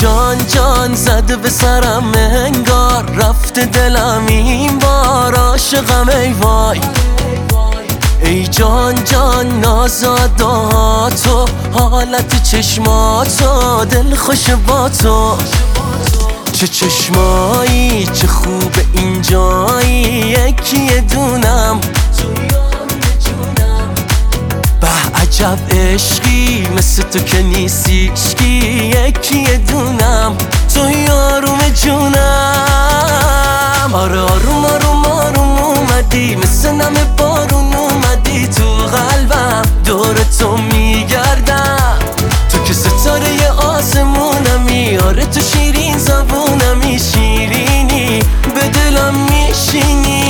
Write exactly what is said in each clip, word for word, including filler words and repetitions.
جان جان زده به سرم انگار رفته دلم این بار عاشقم ای وای. ای جان جان نازاداتو حالت چشماتو دل خوش با تو. چه چشمایی چه خوب اینجایی یکی دونم به عجب عشقی مثل تو که نیستی عشقی یکی دونم تو یاروم جونم. آره آروم آروم آروم اومدی مثل نم بارون اومدی تو قلبم دور تو میگردم تو که ستاره آسمونمی. آره تو شیرین زبونمی شیرینی به دلم میشینی.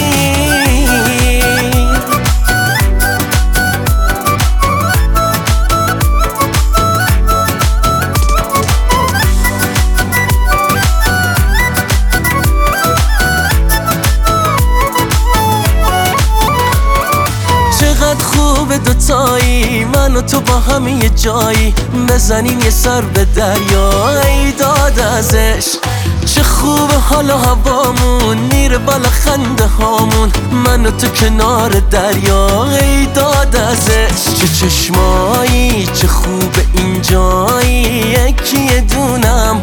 خوبه دوتایی من و تو با هم یه جایی بزنیم یه سر به دریا ای داد ازش. چه خوبه حال هوامون میره بالا خنده هامون من و تو کنار دریا ای داد ازش. چه چشمایی چه خوبه اینجایی یکی دونم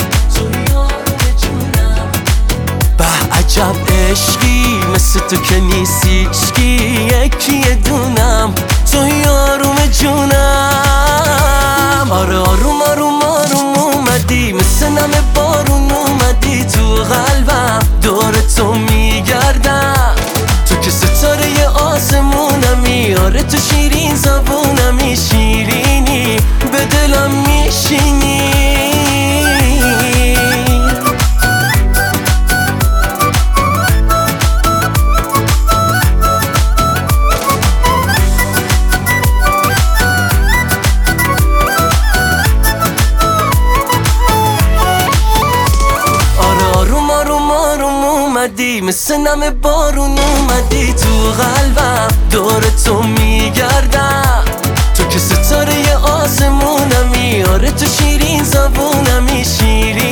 به عجب عشقی مثل تو که نیستی عشقی یکی دونم تو یاروم جونم. آره آروم آروم آروم اومدی مثل نم بارون اومدی تو قلبم دور تو میگردم تو که ستاره آسمونمی. آره تو شیرین زبونمی شیرینی به دلم میشینی. مثل نم بارون اومدی تو قلبم دور تو میگردم تو که ستاره آسمونمی. آره تو شیرین زبونمی شیرین